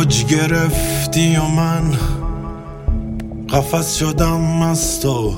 اوج گرفتی و من قفس شدم از تو،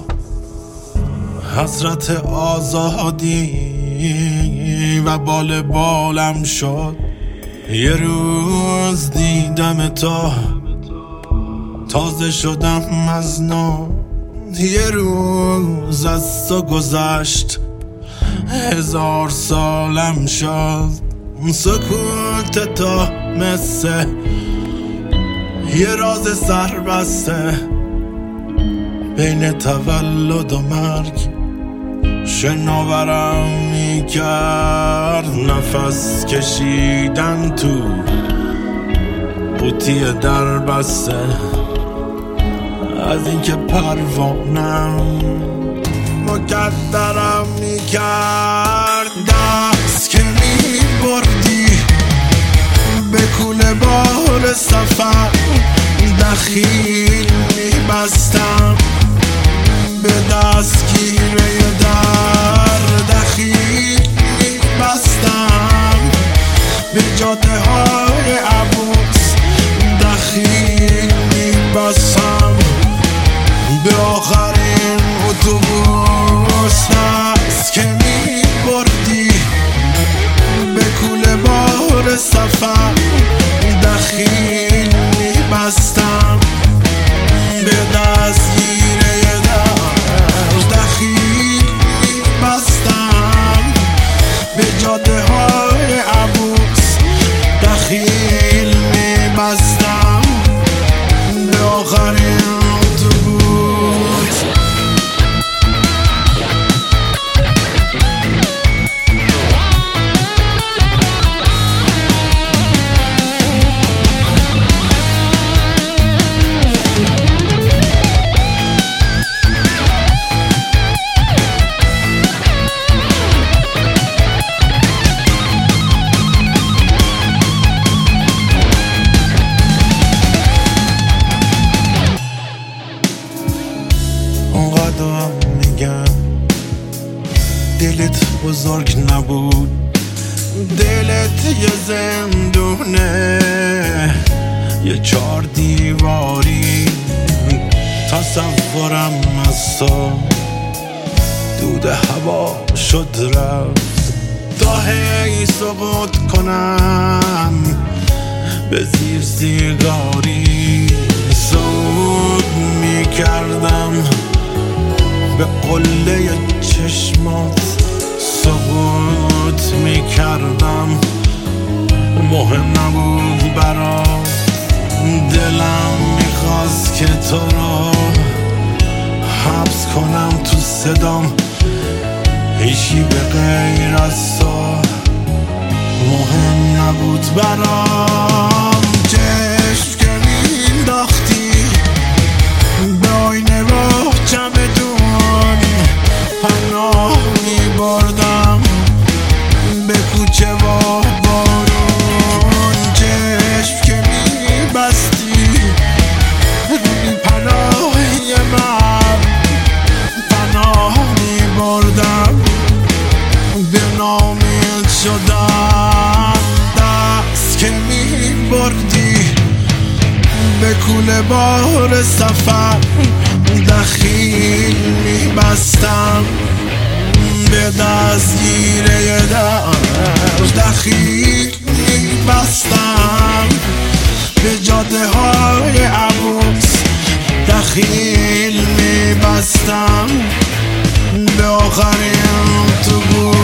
حسرت آزادی و بال بالم شد. یه روز دیدم تو تازه شدم از نو، یه روز از تو گذشت 1000 سالم شد. سکوت تو مثل یه راز سربسته بین تولد و مرگ شناورم میکرد. نفس کشیدن تو قوطی در بسته از اینکه پروانم مقدرم میکرد. دست که میبردی به کوله بار سفر دخیل میبستم، به دستگیره در دخیل میبستم، به جاده های عبوس دخیل میبستم، به آخرین اتوبوس. دست که میبردی به کوله بار سفر دخیل میبستم، به دستگیره در دخیل میبستم، به جاده های عبوس دخیل میبستم، به آخرین اتوبوس. اونقدر میگم دلت بزرگ نبود، دلت یه زندونه، یه 4 دیواری. تصورم از تو دود هوا شد رفت، تا هی سقوط کنم به زیر سیگاری. صعود میکردم به قله چشمات، سقوط میکردم، مهم نبود برات. دلم میخواست که تو رو حبس کنم تو صدام، هیچی به غیر از تو مهم نبود برام. چشم که مینداختی به آینه و چمدون پناه میبردم به کوچه و بارون. چشم که میبستی روی پناهی من پناه میبردم، به نامید شدم. دست که میبردی به کوله بار سفر دخیل میبستم، به دستگیره در دخیل میبستم، به جاده های عبوس دخیل میبستم، به آخرین اتوبوس.